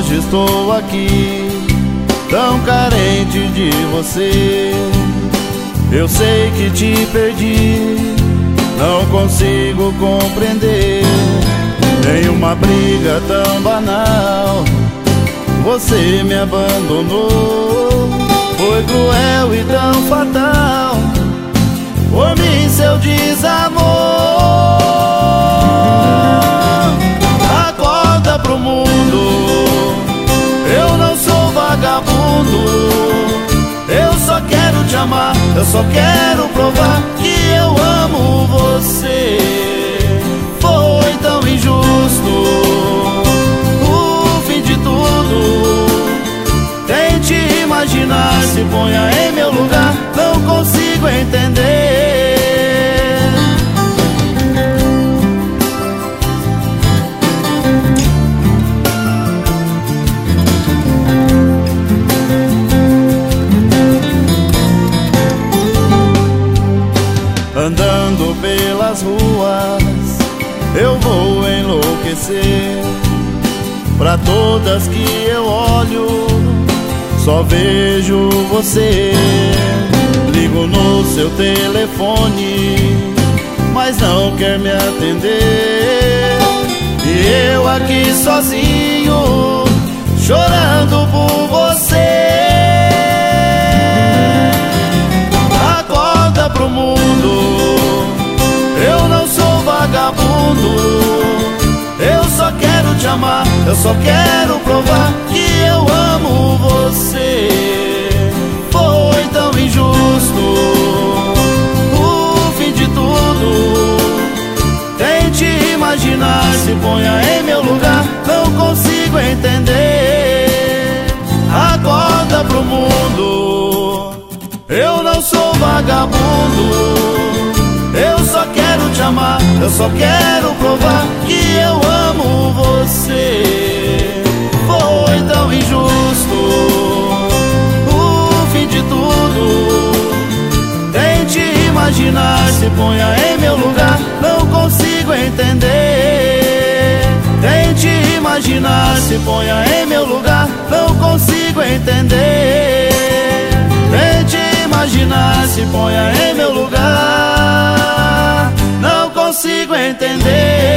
hoje estou aqui, tão carente de você. Eu sei que te perdi, não consigo compreender. Em uma briga tão banal, você me abandonou. Foi cruel e tão fatal, por mim seu desamor. Acorda pro mundo, eu não sou vagabundo. Eu só quero te amar, eu só quero provar que eu amo você. Foi tão injusto o fim de tudo. Tente imaginar, se ponha em meu lugar, não consigo entender. Andando pelas ruas, eu vou enlouquecer. Pra todas que eu olho, só vejo você. Ligo no seu telefone, mas não quer me atender. E eu aqui sozinho, chorando por você. Acorda pro mundo, eu não sou vagabundo. Eu só quero te amar, eu só quero provar que eu amo você. Foi tão injusto o fim de tudo. Tente imaginar, se ponha em meu lugar, não consigo entender. Acorda pro mundo, eu não sou vagabundo. Eu só quero te amar, eu só quero provar que eu amo você. Foi tão injusto o fim de tudo. Tente imaginar, se ponha em meu lugar, não consigo entender. Tente imaginar, se ponha em meu lugar, não consigo entender. Tente imaginar, se ponha em meu lugar, não consigo entender.